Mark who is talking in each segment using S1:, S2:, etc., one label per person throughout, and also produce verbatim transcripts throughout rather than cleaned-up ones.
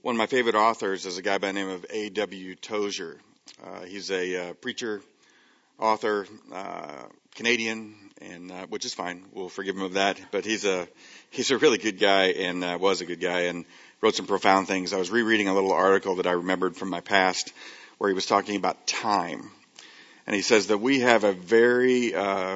S1: One of my favorite authors is a guy by the name of A W Tozer. Uh, he's a uh, preacher, author, uh, Canadian, and uh, which is fine. We'll forgive him of that. But he's a he's a really good guy, and uh, was a good guy, and wrote some profound things. I was rereading a little article that I remembered from my past, where he was talking about time, and he says that we have a very uh,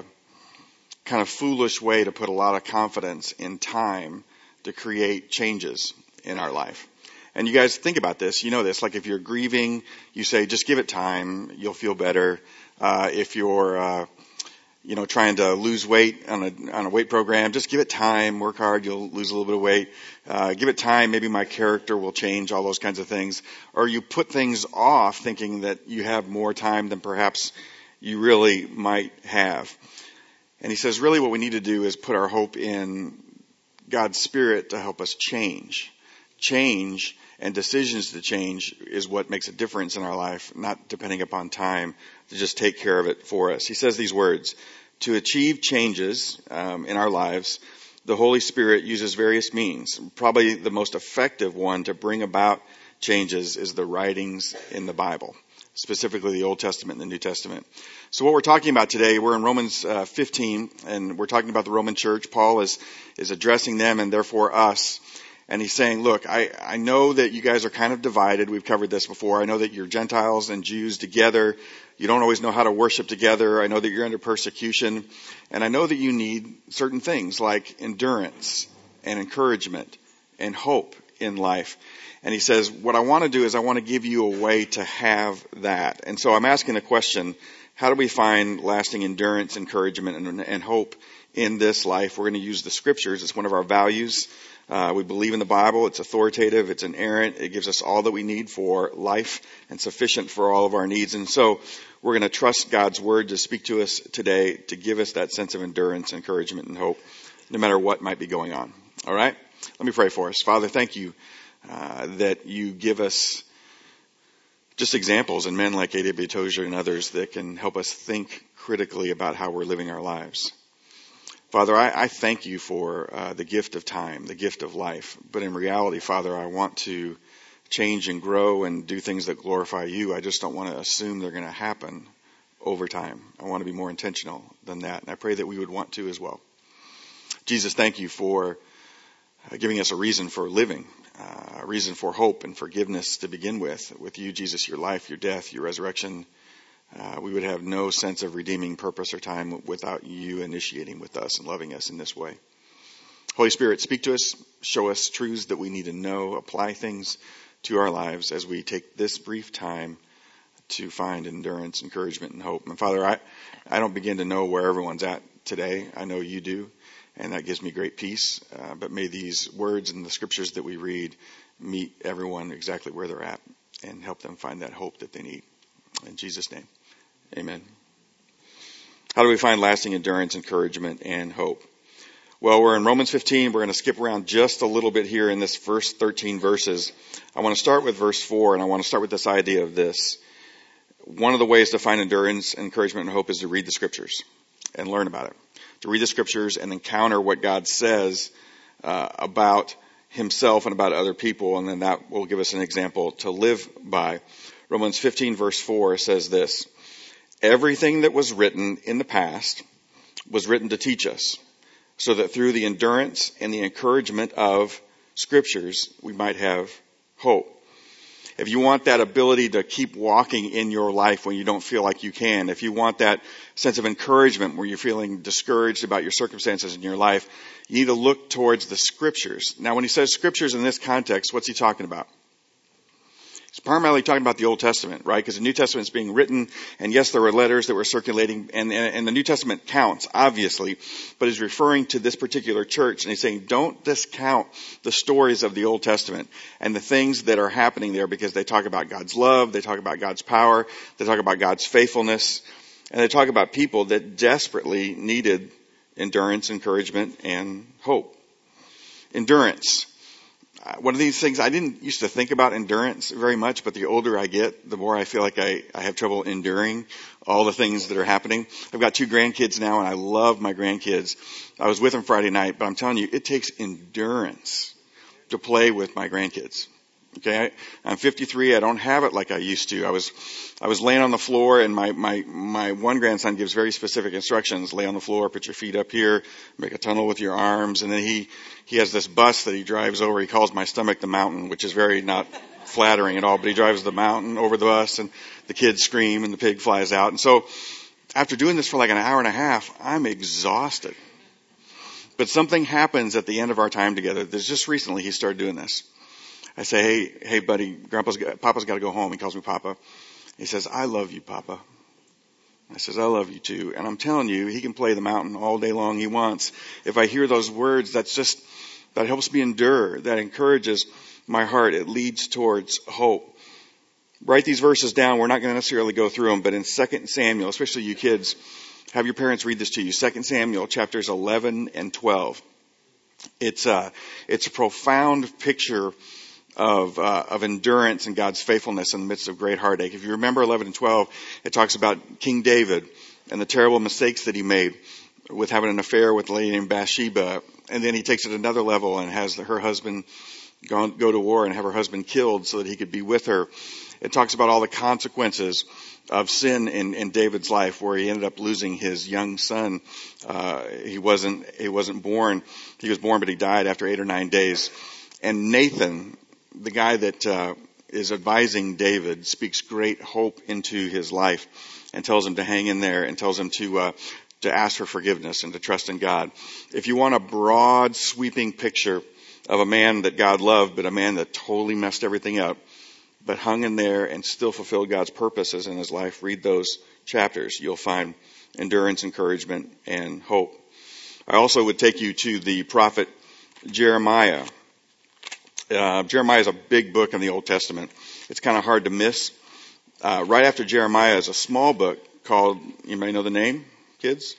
S1: kind of foolish way to put a lot of confidence in time to create changes in our life. And you guys think about this, you know this, like if you're grieving, you say, just give it time, you'll feel better. Uh, if you're, uh, you know, trying to lose weight on a, on a weight program, just give it time, work hard, you'll lose a little bit of weight. Uh, give it time, maybe my character will change, all those kinds of things. Or you put things off thinking that you have more time than perhaps you really might have. And he says, really what we need to do is put our hope in God's Spirit to help us change. Change and decisions to change is what makes a difference in our life, not depending upon time to just take care of it for us. He says these words, to achieve changes um, in our lives, the Holy Spirit uses various means. Probably the most effective one to bring about changes is the writings in the Bible, specifically the Old Testament and the New Testament. So what we're talking about today, we're in Romans uh, fifteen, and we're talking about the Roman church. Paul is, is addressing them and therefore us. And he's saying, look, I, I know that you guys are kind of divided. We've covered this before. I know that you're Gentiles and Jews together. You don't always know how to worship together. I know that you're under persecution. And I know that you need certain things like endurance and encouragement and hope in life. And he says, what I want to do is I want to give you a way to have that. And so I'm asking the question, how do we find lasting endurance, encouragement, and, and hope in this life? We're going to use the scriptures. It's one of our values. Uh, we believe in the Bible. It's authoritative. It's inerrant. It gives us all that we need for life and sufficient for all of our needs. And so we're going to trust God's word to speak to us today, to give us that sense of endurance, encouragement, and hope, no matter what might be going on. All right? Let me pray for us. Father, thank you uh, that you give us just examples and men like A W Tozer and others that can help us think critically about how we're living our lives. Father, I, I thank you for uh, the gift of time, the gift of life. But in reality, Father, I want to change and grow and do things that glorify you. I just don't want to assume they're going to happen over time. I want to be more intentional than that. And I pray that we would want to as well. Jesus, thank you for uh, giving us a reason for living, uh, a reason for hope and forgiveness to begin with. With you, Jesus, your life, your death, your resurrection. Uh, we would have no sense of redeeming purpose or time without you initiating with us and loving us in this way. Holy Spirit, speak to us, show us truths that we need to know, apply things to our lives as we take this brief time to find endurance, encouragement, and hope. And Father, I, I don't begin to know where everyone's at today. I know you do, and that gives me great peace. Uh, but may these words and the scriptures that we read meet everyone exactly where they're at and help them find that hope that they need. In Jesus' name, amen. How do we find lasting endurance, encouragement, and hope? Well, we're in Romans fifteen. We're going to skip around just a little bit here in this first thirteen verses. I want to start with verse four, and I want to start with this idea of this. One of the ways to find endurance, encouragement, and hope is to read the scriptures and learn about it. To read the scriptures and encounter what God says uh, about himself and about other people, and then that will give us an example to live by. Romans fifteen verse four says this, everything that was written in the past was written to teach us, so that through the endurance and the encouragement of scriptures, we might have hope. If you want that ability to keep walking in your life when you don't feel like you can, if you want that sense of encouragement where you're feeling discouraged about your circumstances in your life, you need to look towards the scriptures. Now, when he says scriptures in this context, what's he talking about? He's primarily talking about the Old Testament, right? Because the New Testament is being written, and yes, there were letters that were circulating, and, and, and the New Testament counts, obviously, but he's referring to this particular church, and he's saying, don't discount the stories of the Old Testament and the things that are happening there, because they talk about God's love, they talk about God's power, they talk about God's faithfulness, and they talk about people that desperately needed endurance, encouragement, and hope. Endurance. One of these things, I didn't used to think about endurance very much, but the older I get, the more I feel like I, I have trouble enduring all the things that are happening. I've got two grandkids now, and I love my grandkids. I was with them Friday night, but I'm telling you, it takes endurance to play with my grandkids. Okay, I, I'm fifty-three. I don't have it like I used to. I was, I was laying on the floor, and my, my, my one grandson gives very specific instructions. Lay on the floor, put your feet up here, make a tunnel with your arms, and then he, he has this bus that he drives over. He calls my stomach the mountain, which is very not flattering at all, but he drives the mountain over the bus, and the kids scream, and the pig flies out. And so, after doing this for like an hour and a half, I'm exhausted. But something happens at the end of our time together. There's just recently he started doing this. I say, hey, hey, buddy, Grandpa's, Papa's got to go home. He calls me Papa. He says, I love you, Papa. I says, I love you too. And I'm telling you, he can play the mountain all day long he wants. If I hear those words, that's just, that helps me endure. That encourages my heart. It leads towards hope. Write these verses down. We're not going to necessarily go through them, but in Second Samuel, especially you kids, have your parents read this to you. Second Samuel chapters eleven and twelve. It's a, it's a profound picture of uh, of endurance and God's faithfulness in the midst of great heartache. If you remember eleven and twelve, it talks about King David and the terrible mistakes that he made with having an affair with a lady named Bathsheba. And then he takes it another level and has her husband go, go to war and have her husband killed so that he could be with her. It talks about all the consequences of sin in, in David's life, where he ended up losing his young son. Uh, he wasn't he wasn't born. He was born, but he died after eight or nine days. And Nathan, the guy that uh, is advising David, speaks great hope into his life and tells him to hang in there and tells him to uh, to ask for forgiveness and to trust in God. If you want a broad, sweeping picture of a man that God loved, but a man that totally messed everything up, but hung in there and still fulfilled God's purposes in his life, read those chapters. You'll find endurance, encouragement, and hope. I also would take you to the prophet Jeremiah. Uh, Jeremiah is a big book in the Old Testament. It's kind of hard to miss. Uh, right after Jeremiah is a small book called, you may know the name, kids?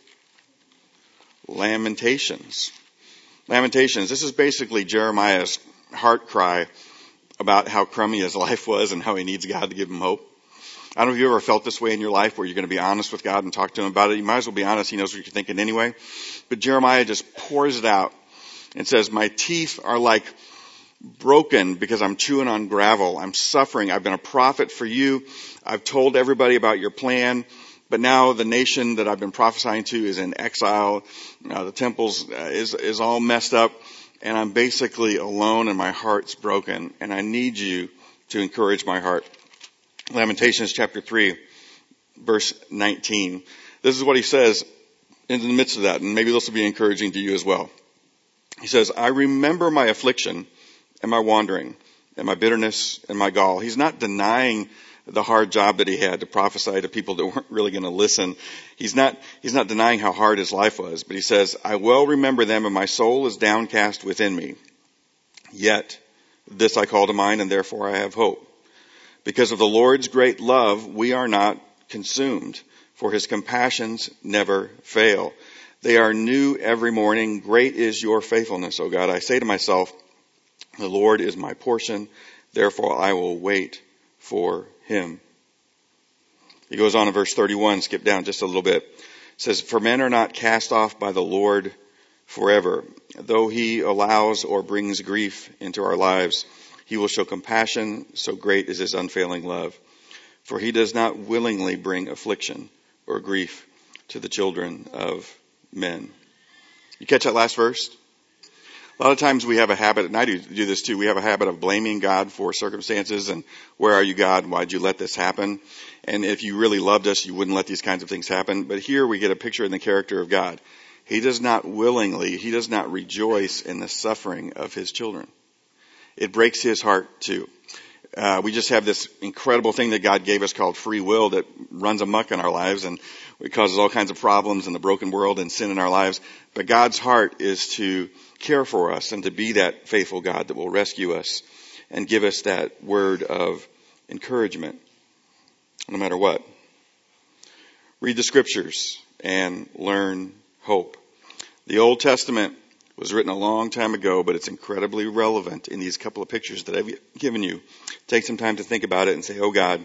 S1: Lamentations. Lamentations. This is basically Jeremiah's heart cry about how crummy his life was and how he needs God to give him hope. I don't know if you ever felt this way in your life where you're going to be honest with God and talk to him about it. You might as well be honest. He knows what you're thinking anyway. But Jeremiah just pours it out and says, my teeth are like broken because I'm chewing on gravel. I'm suffering. I've been a prophet for you. I've told everybody about your plan. But now the nation that I've been prophesying to is in exile. Uh, the temples uh, is, is all messed up. And I'm basically alone and my heart's broken. And I need you to encourage my heart. Lamentations chapter three, verse nineteen. This is what he says in the midst of that. And maybe this will be encouraging to you as well. He says, I remember my affliction and my wandering and my bitterness and my gall. He's not denying the hard job that he had to prophesy to people that weren't really going to listen. He's not, he's not denying how hard his life was, but he says, I well remember them and my soul is downcast within me. Yet this I call to mind and therefore I have hope. Because of the Lord's great love, we are not consumed, for his compassions never fail. They are new every morning. Great is your faithfulness, O God. I say to myself, the Lord is my portion, therefore I will wait for him. He goes on in verse thirty-one, skip down just a little bit. It says, for men are not cast off by the Lord forever. Though he allows or brings grief into our lives, he will show compassion, so great is his unfailing love. For he does not willingly bring affliction or grief to the children of men. You catch that last verse? A lot of times we have a habit, and I do do this too, we have a habit of blaming God for circumstances and where are you, God? Why'd you let this happen? And if you really loved us, you wouldn't let these kinds of things happen. But here we get a picture in the character of God. He does not willingly, he does not rejoice in the suffering of his children. It breaks his heart too. Uh, we just have this incredible thing that God gave us called free will that runs amok in our lives and it causes all kinds of problems in the broken world and sin in our lives. But God's heart is to care for us and to be that faithful God that will rescue us and give us that word of encouragement no matter what. Read the scriptures and learn hope. The Old Testament was written a long time ago, but it's incredibly relevant in these couple of pictures that I've given you. Take some time to think about it and say, oh God,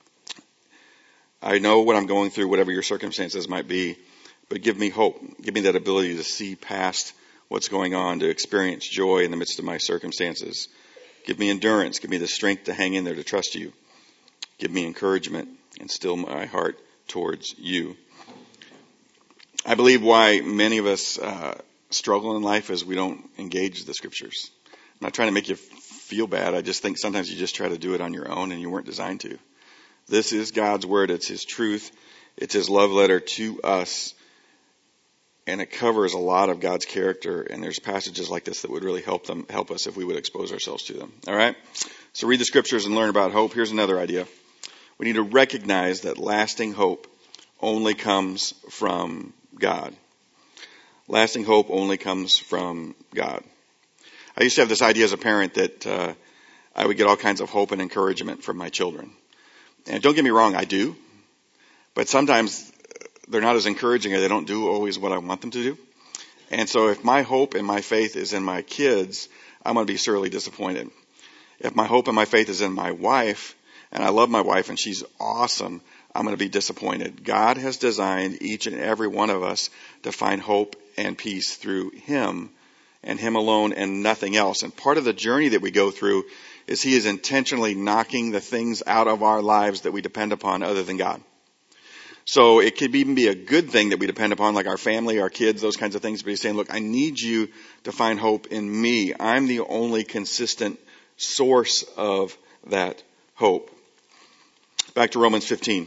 S1: I know what I'm going through, whatever your circumstances might be, but give me hope. Give me that ability to see past what's going on, to experience joy in the midst of my circumstances. Give me endurance. Give me the strength to hang in there, to trust you. Give me encouragement and still my heart towards you. I believe why many of us uh, struggle in life is we don't engage the scriptures. I'm not trying to make you feel bad. I just think sometimes you just try to do it on your own and you weren't designed to. This is God's word. It's his truth. It's his love letter to us. And it covers a lot of God's character. And there's passages like this that would really help them, help us if we would expose ourselves to them. All right? So read the scriptures and learn about hope. Here's another idea. We need to recognize that lasting hope only comes from God. Lasting hope only comes from God. I used to have this idea as a parent that uh, I would get all kinds of hope and encouragement from my children. And don't get me wrong, I do. But sometimes they're not as encouraging, or they don't do always what I want them to do. And so if my hope and my faith is in my kids, I'm going to be sorely disappointed. If my hope and my faith is in my wife, and I love my wife and she's awesome, I'm going to be disappointed. God has designed each and every one of us to find hope and peace through him and him alone and nothing else. And part of the journey that we go through is he is intentionally knocking the things out of our lives that we depend upon other than God. So it could even be a good thing that we depend upon, like our family, our kids, those kinds of things. But he's saying, look, I need you to find hope in me. I'm the only consistent source of that hope. Back to Romans fifteen.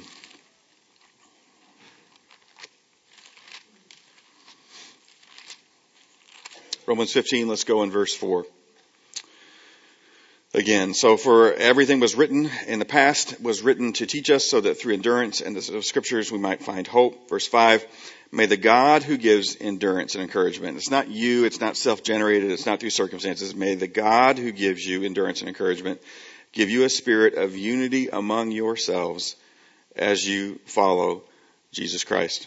S1: Romans fifteen, let's go in verse four. Again, so for everything was written in the past, was written to teach us, so that through endurance and the scriptures we might find hope. Verse five, may the God who gives endurance and encouragement, it's not you, it's not self-generated, it's not through circumstances, may the God who gives you endurance and encouragement give you a spirit of unity among yourselves as you follow Jesus Christ,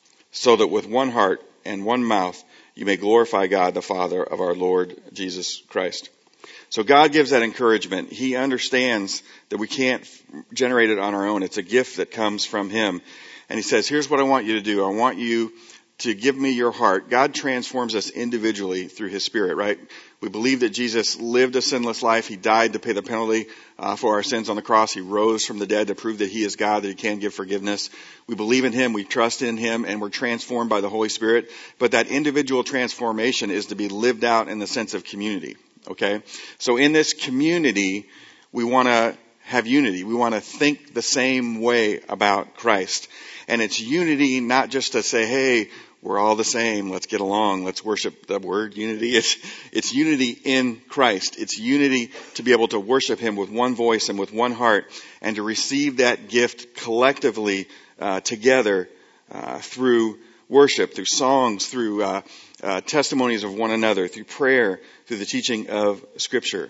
S1: so that with one heart and one mouth you may glorify God, the Father of our Lord Jesus Christ. So God gives that encouragement. He understands that we can't generate it on our own. It's a gift that comes from him. And he says, here's what I want you to do. I want you to give me your heart. God transforms us individually through his Spirit, right? We believe that Jesus lived a sinless life. He died to pay the penalty uh, for our sins on the cross. He rose from the dead to prove that he is God, that he can give forgiveness. We believe in him. We trust in him, and we're transformed by the Holy Spirit. But that individual transformation is to be lived out in the sense of community. Okay? So in this community, we want to have unity. We want to think the same way about Christ. And it's unity not just to say, hey, we're all the same. Let's get along. Let's worship the word unity. It's, it's unity in Christ. It's unity to be able to worship him with one voice and with one heart, and to receive that gift collectively uh, together uh, through worship, through songs, through uh, uh, testimonies of one another, through prayer, through the teaching of Scripture.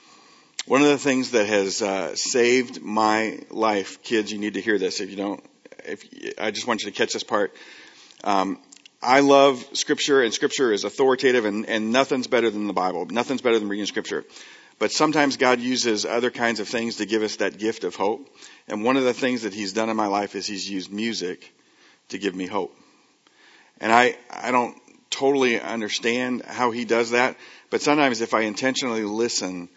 S1: One of the things that has uh, saved my life, kids, you need to hear this. If you don't, if I just want you to catch this part. Um, I love Scripture, and Scripture is authoritative, and, and nothing's better than the Bible. Nothing's better than reading Scripture. But sometimes God uses other kinds of things to give us that gift of hope. And one of the things that he's done in my life is he's used music to give me hope. And I, I don't totally understand how he does that. But sometimes if I intentionally listen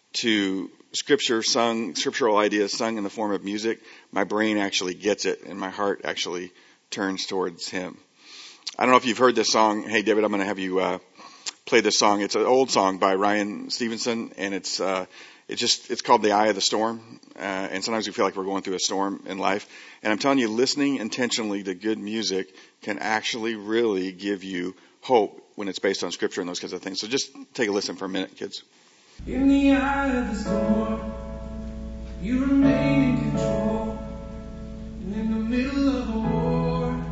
S1: to Scripture sung, scriptural ideas sung in the form of music, my brain actually gets it and my heart actually turns towards him. I don't know if you've heard this song. Hey, David, I'm going to have you uh, play this song. It's an old song by Ryan Stevenson, and it's uh, it's just it's called "The Eye of the Storm." Uh, and sometimes we feel like we're going through a storm in life. And I'm telling you, listening intentionally to good music can actually really give you hope when it's based on Scripture and those kinds of things. So just take a listen for a minute, kids.
S2: In the eye of the storm, you remain in control. And in the middle of a war,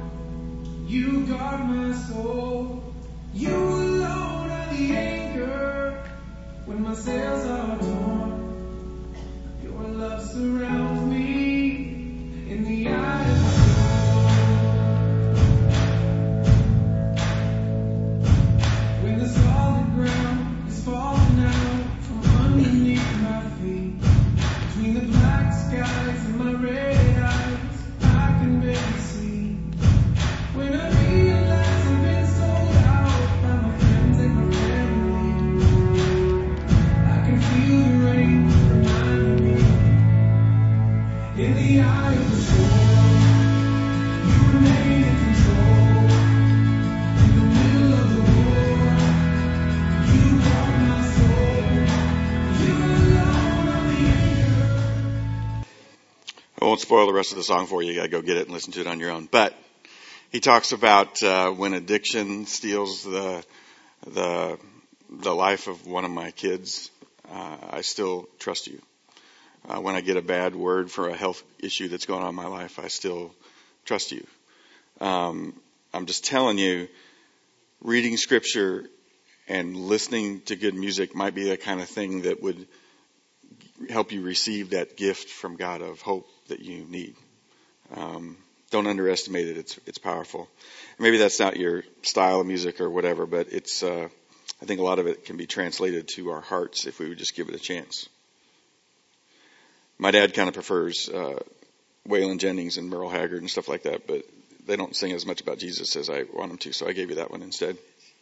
S2: you guard my soul. You alone are the anchor when my sails are torn. Your love surrounds me in the eye of the storm. When the solid ground is falling out from underneath my feet, the eye of the storm, you remain in control. In the middle of the war, you guard my soul. You're alone on the anchor.
S1: I won't spoil the rest of the song for you. You got to go get it and listen to it on your own. But he talks about uh, when addiction steals the the the life of one of my kids. Uh, I still trust you. Uh, when I get a bad word for a health issue that's going on in my life, I still trust you. Um, I'm just telling you, reading scripture and listening to good music might be the kind of thing that would help you receive that gift from God of hope that you need. Um, don't underestimate it. It's it's powerful. Maybe that's not your style of music or whatever, but it's. Uh, I think a lot of it can be translated to our hearts if we would just give it a chance. My dad kind of prefers uh, Waylon Jennings and Merle Haggard and stuff like that, but they don't sing as much about Jesus as I want them to, so I gave you that one instead.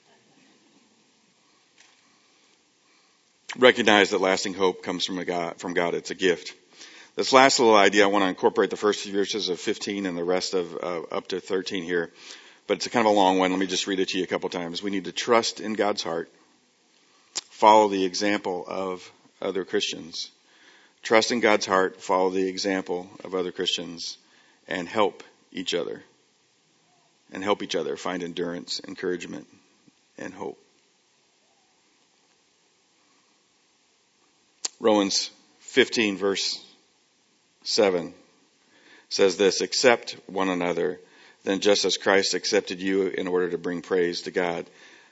S1: Recognize that lasting hope comes from a God, from God. It's a gift. This last little idea, I want to incorporate the first few verses of fifteen and the rest of uh, up to thirteen here. But it's a kind of a long one. Let me just read it to you a couple times. We need to trust in God's heart. Follow the example of other Christians. Trust in God's heart. Follow the example of other Christians. And help each other. And help each other find endurance, encouragement, and hope. Romans fifteen verse seven says this, accept one another, then just as Christ accepted you in order to bring praise to God.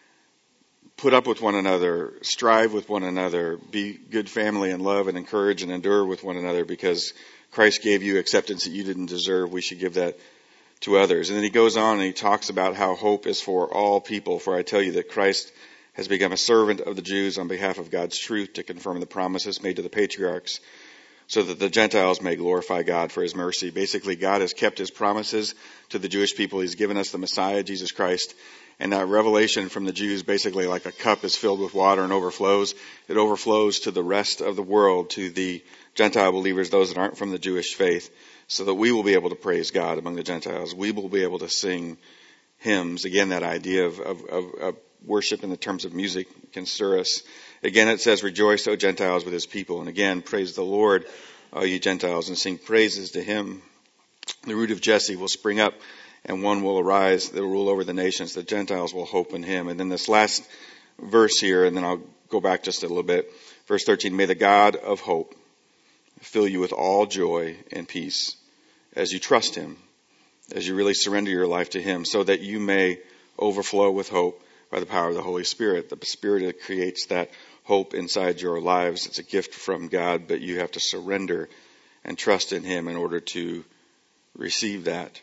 S1: Put up with one another, strive with one another, be good family and love and encourage and endure with one another because Christ gave you acceptance that you didn't deserve. We should give that to others. And then he goes on and he talks about how hope is for all people. For I tell you that Christ has become a servant of the Jews on behalf of God's truth to confirm the promises made to the patriarchs, so that the Gentiles may glorify God for his mercy. Basically, God has kept his promises to the Jewish people. He's given us the Messiah, Jesus Christ. And that revelation from the Jews, basically like a cup is filled with water and overflows, it overflows to the rest of the world, to the Gentile believers, those that aren't from the Jewish faith, so that we will be able to praise God among the Gentiles. We will be able to sing hymns. Again, that idea of, of, of, of worship in the terms of music can stir us. Again, it says, rejoice, O Gentiles, with his people. And again, praise the Lord, all you Gentiles, and sing praises to him. The root of Jesse will spring up, and one will arise that will rule over the nations. The Gentiles will hope in him. And then this last verse here, and then I'll go back just a little bit. Verse thirteen, may the God of hope fill you with all joy and peace as you trust him, as you really surrender your life to him, so that you may overflow with hope by the power of the Holy Spirit. The Spirit that creates that hope inside your lives. It's a gift from God, but you have to surrender and trust in him in order to receive that.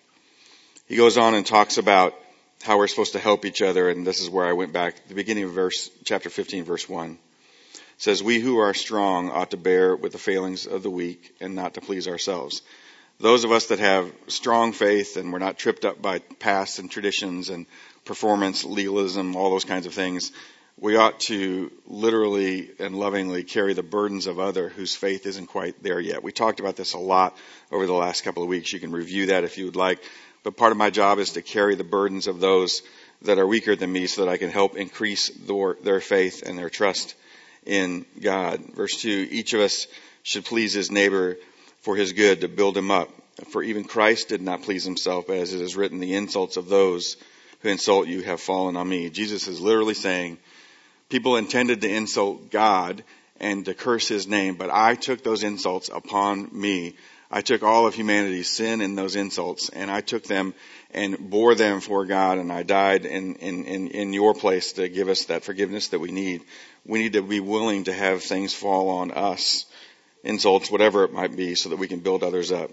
S1: He goes on and talks about how we're supposed to help each other, and this is where I went back. The beginning of verse chapter fifteen, verse one. It says, we who are strong ought to bear with the failings of the weak and not to please ourselves. Those of us that have strong faith and we're not tripped up by past and traditions and performance, legalism, all those kinds of things, we ought to literally and lovingly carry the burdens of other whose faith isn't quite there yet. We talked about this a lot over the last couple of weeks. You can review that if you would like. But part of my job is to carry the burdens of those that are weaker than me so that I can help increase their, their faith and their trust in God. Verse two, each of us should please his neighbor for his good, to build him up. For even Christ did not please himself, but as it is written, the insults of those who insult you have fallen on me. Jesus is literally saying, people intended to insult God and to curse his name, but I took those insults upon me. I took all of humanity's sin and those insults, and I took them and bore them for God, and I died in, in, in, in your place to give us that forgiveness that we need. We need to be willing to have things fall on us, insults, whatever it might be, so that we can build others up.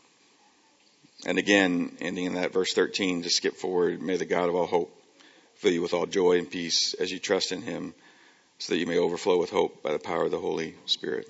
S1: And again, ending in that verse thirteen, to skip forward, may the God of all hope fill you with all joy and peace as you trust in him, so that you may overflow with hope by the power of the Holy Spirit.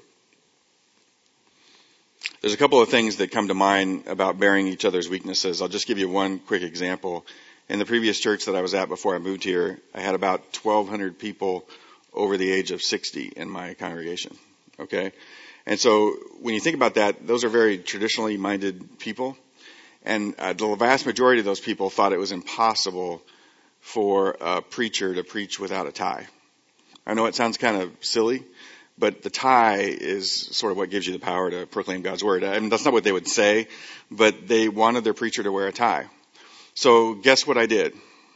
S1: There's a couple of things that come to mind about bearing each other's weaknesses. I'll just give you one quick example. In the previous church that I was at before I moved here, I had about twelve hundred people over the age of sixty in my congregation. Okay? And so when you think about that, those are very traditionally minded people. And uh, the vast majority of those people thought it was impossible for a preacher to preach without a tie. I know it sounds kind of silly, but the tie is sort of what gives you the power to proclaim God's word. I mean, that's not what they would say, but they wanted their preacher to wear a tie. So guess what I did?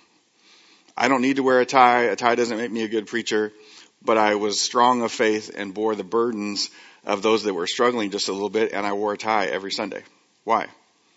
S1: I don't need to wear a tie. A tie doesn't make me a good preacher, but I was strong of faith and bore the burdens of those that were struggling just a little bit, and I wore a tie every Sunday. Why?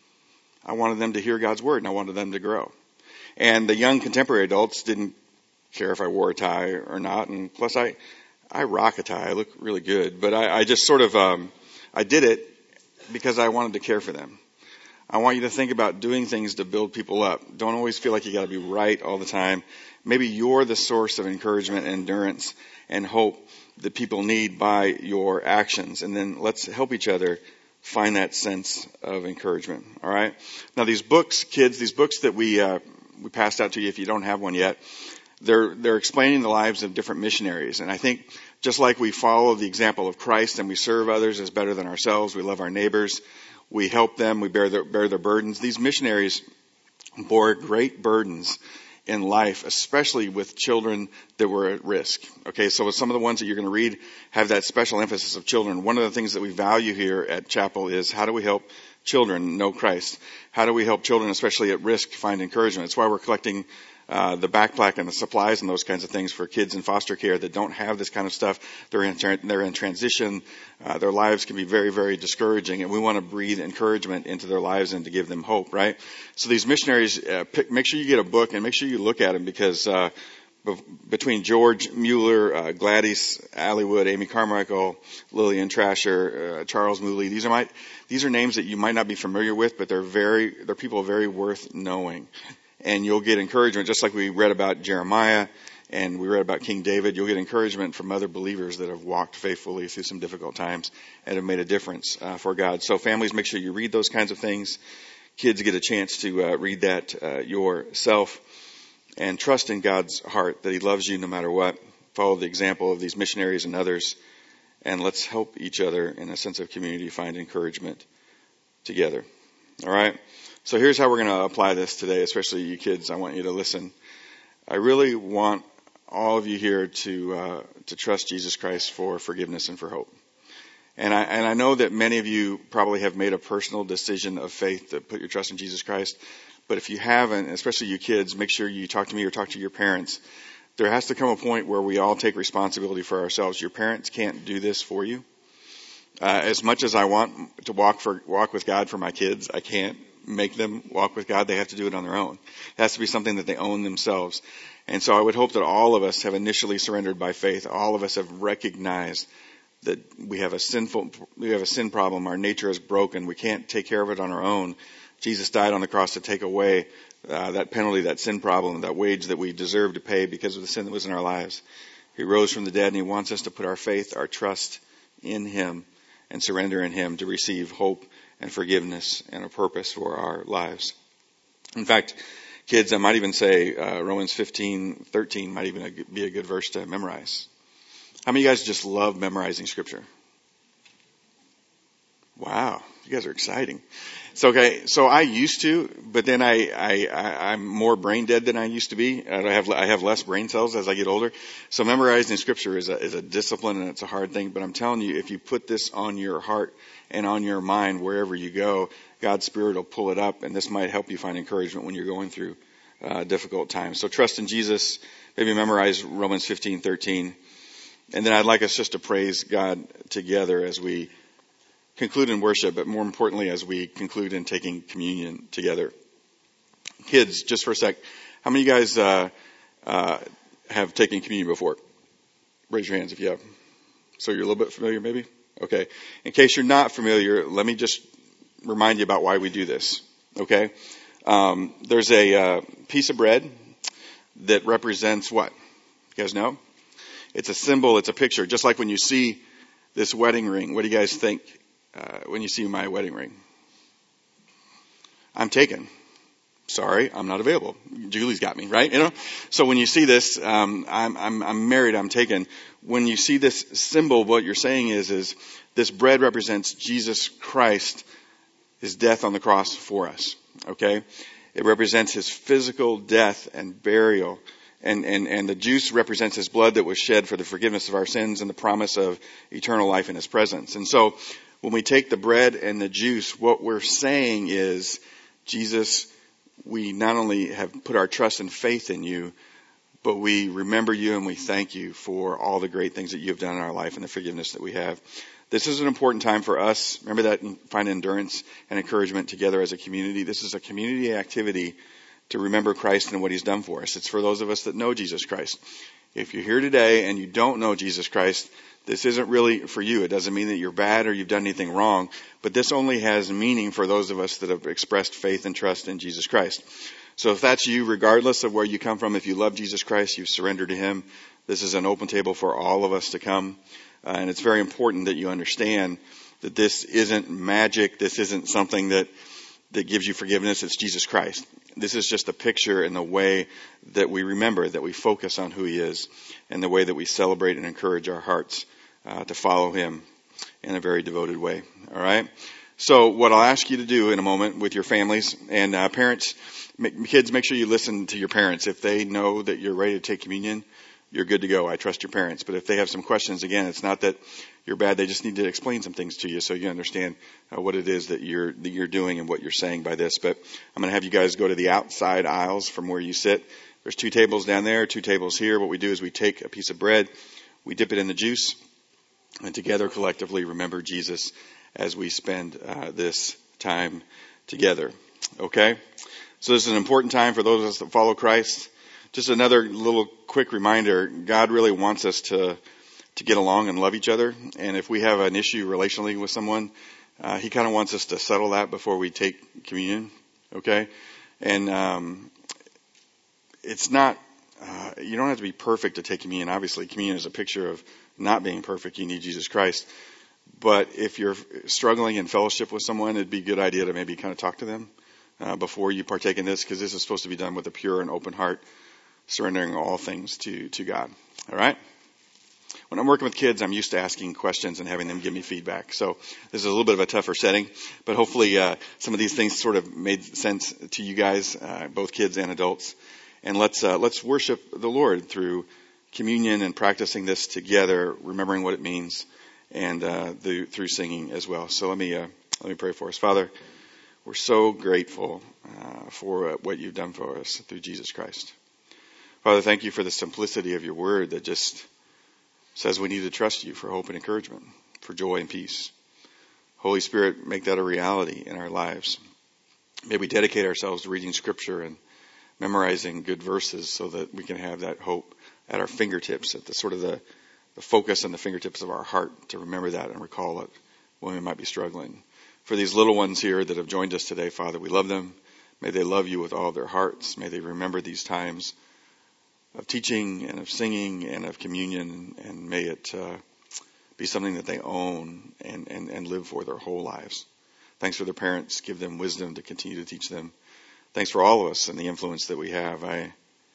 S1: I wanted them to hear God's word, and I wanted them to grow. And the young contemporary adults didn't care if I wore a tie or not, and plus I, I rock a tie. I look really good, but I, I just sort of, um, I did it because I wanted to care for them. I want you to think about doing things to build people up. Don't always feel like you got to be right all the time. Maybe you're the source of encouragement and endurance and hope that people need by your actions. And then let's help each other find that sense of encouragement. All right. Now these books, kids, these books that we uh, we passed out to you, if you don't have one yet, they're they're explaining the lives of different missionaries. And I think just like we follow the example of Christ and we serve others as better than ourselves, we love our neighbors, we help them, we bear their, bear their burdens. These missionaries bore great burdens in life, especially with children that were at risk. Okay, so some of the ones that you're going to read have that special emphasis of children. One of the things that we value here at Chapel is how do we help children know Christ? How do we help children, especially at risk, find encouragement? That's why we're collecting uh, the backpack and the supplies and those kinds of things for kids in foster care that don't have this kind of stuff. They're in, they're in transition. Uh, their lives can be very, very discouraging, and we want to breathe encouragement into their lives and to give them hope, right? So these missionaries, uh, pick, make sure you get a book and make sure you look at them because uh, be- between George Mueller, uh, Gladys Allywood, Amy Carmichael, Lillian Trasher, uh, Charles Mooley, these are my these are names that you might not be familiar with, but they're very they're people very worth knowing. And you'll get encouragement, just like we read about Jeremiah and we read about King David. You'll get encouragement from other believers that have walked faithfully through some difficult times and have made a difference uh, for God. So families, make sure you read those kinds of things. Kids, get a chance to uh, read that uh, yourself and trust in God's heart that He loves you no matter what. Follow the example of these missionaries and others, and let's help each other in a sense of community find encouragement together. All right? So here's how we're going to apply this today, especially you kids. I want you to listen. I really want all of you here to uh, to trust Jesus Christ for forgiveness and for hope. And I and I know that many of you probably have made a personal decision of faith to put your trust in Jesus Christ. But if you haven't, especially you kids, make sure you talk to me or talk to your parents. There has to come a point where we all take responsibility for ourselves. Your parents can't do this for you. Uh, as much as I want to walk for walk with God for my kids, I can't make them walk with God. They have to do it on their own. It has to be something that they own themselves. And so I would hope that all of us have initially surrendered by faith. All of us have recognized that we have a sinful, we have a sin problem. Our nature is broken. We can't take care of it on our own. Jesus died on the cross to take away uh, that penalty, that sin problem, that wage that we deserve to pay because of the sin that was in our lives. He rose from the dead, and He wants us to put our faith, our trust in Him and surrender in Him to receive hope and forgiveness and a purpose for our lives. In fact, kids, I might even say uh, Romans fifteen thirteen might even be a good verse to memorize. How many of you guys just love memorizing Scripture? Wow, you guys are exciting. So okay, so I used to, but then I, I, I I'm more brain dead than I used to be. I have I have less brain cells as I get older. So memorizing Scripture is a is a discipline and it's a hard thing. But I'm telling you, if you put this on your heart and on your mind wherever you go, God's Spirit will pull it up, and this might help you find encouragement when you're going through uh, difficult times. So trust in Jesus. Maybe memorize Romans fifteen thirteen, and then I'd like us just to praise God together as we conclude in worship, but more importantly, as we conclude in taking communion together. Kids, just for a sec, how many of you guys uh, uh, have taken communion before? Raise your hands if you have. So you're a little bit familiar, maybe? Okay. In case you're not familiar, let me just remind you about why we do this. Okay. Um, there's a uh, piece of bread that represents what? You guys know? It's a symbol. It's a picture. Just like when you see this wedding ring, what do you guys think uh, when you see my wedding ring? I'm taken. sorry, I'm not available. Julie's got me, right? You know. So when you see this, um, I'm, I'm, I'm married, I'm taken. When you see this symbol, what you're saying is, is this bread represents Jesus Christ, his death on the cross for us. Okay, it represents his physical death and burial. And, and, and the juice represents his blood that was shed for the forgiveness of our sins and the promise of eternal life in his presence. And so when we take the bread and the juice, what we're saying is, Jesus, we not only have put our trust and faith in you, but we remember you and we thank you for all the great things that you have done in our life and the forgiveness that we have. This is an important time for us. Remember that, and find endurance and encouragement together as a community. This is a community activity to remember Christ and what he's done for us. It's for those of us that know Jesus Christ. If you're here today and you don't know Jesus Christ, this isn't really for you. It doesn't mean that you're bad or you've done anything wrong, but this only has meaning for those of us that have expressed faith and trust in Jesus Christ. So if that's you, regardless of where you come from, if you love Jesus Christ, you've surrendered to him, this is an open table for all of us to come. Uh, and it's very important that you understand that this isn't magic. This isn't something that that gives you forgiveness. It's Jesus Christ. This is just a picture in the way that we remember, that we focus on who he is, and the way that we celebrate and encourage our hearts uh, to follow him in a very devoted way. All right? So what I'll ask you to do in a moment with your families and uh, parents, make, kids, make sure you listen to your parents. If they know that you're ready to take communion, you're good to go. I trust your parents. But if they have some questions, again, it's not that you're bad. They just need to explain some things to you so you understand uh, what it is that you're that you're doing and what you're saying by this. But I'm going to have you guys go to the outside aisles from where you sit. There's two tables down there, two tables here. What we do is we take a piece of bread, we dip it in the juice, and together collectively remember Jesus as we spend uh, this time together. Okay? So this is an important time for those of us that follow Christ. Just another little quick reminder, God really wants us to to get along and love each other. And if we have an issue relationally with someone, uh, he kind of wants us to settle that before we take communion. Okay? And um, it's not, uh, you don't have to be perfect to take communion. Obviously, communion is a picture of not being perfect. You need Jesus Christ. But if you're struggling in fellowship with someone, it'd be a good idea to maybe kind of talk to them uh, before you partake in this, because this is supposed to be done with a pure and open heart, surrendering all things to, to God. All right? When I'm working with kids, I'm used to asking questions and having them give me feedback. So this is a little bit of a tougher setting, but hopefully uh, some of these things sort of made sense to you guys, uh, both kids and adults. And let's uh, let's worship the Lord through communion and practicing this together, remembering what it means, and uh, the, through singing as well. So let me uh, let me pray for us. Father, we're so grateful uh, for uh, what you've done for us through Jesus Christ. Father, thank you for the simplicity of your word that just says we need to trust you for hope and encouragement, for joy and peace. Holy Spirit, make that a reality in our lives. May we dedicate ourselves to reading Scripture and memorizing good verses so that we can have that hope at our fingertips, at the sort of the, the focus on the fingertips of our heart to remember that and recall it when we might be struggling. For these little ones here that have joined us today, Father, we love them. May they love you with all their hearts. May they remember these times of teaching and of singing and of communion, and may it uh, be something that they own and, and, and live for their whole lives. Thanks for their parents. Give them wisdom to continue to teach them. Thanks for all of us and the influence that we have. I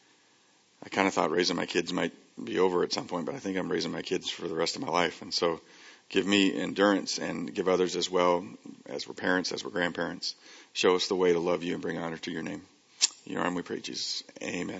S1: I kind of thought raising my kids might be over at some point, but I think I'm raising my kids for the rest of my life. And so give me endurance and give others as well, as we're parents, as we're grandparents. Show us the way to love you and bring honor to your name. In your name we pray, Jesus. Amen.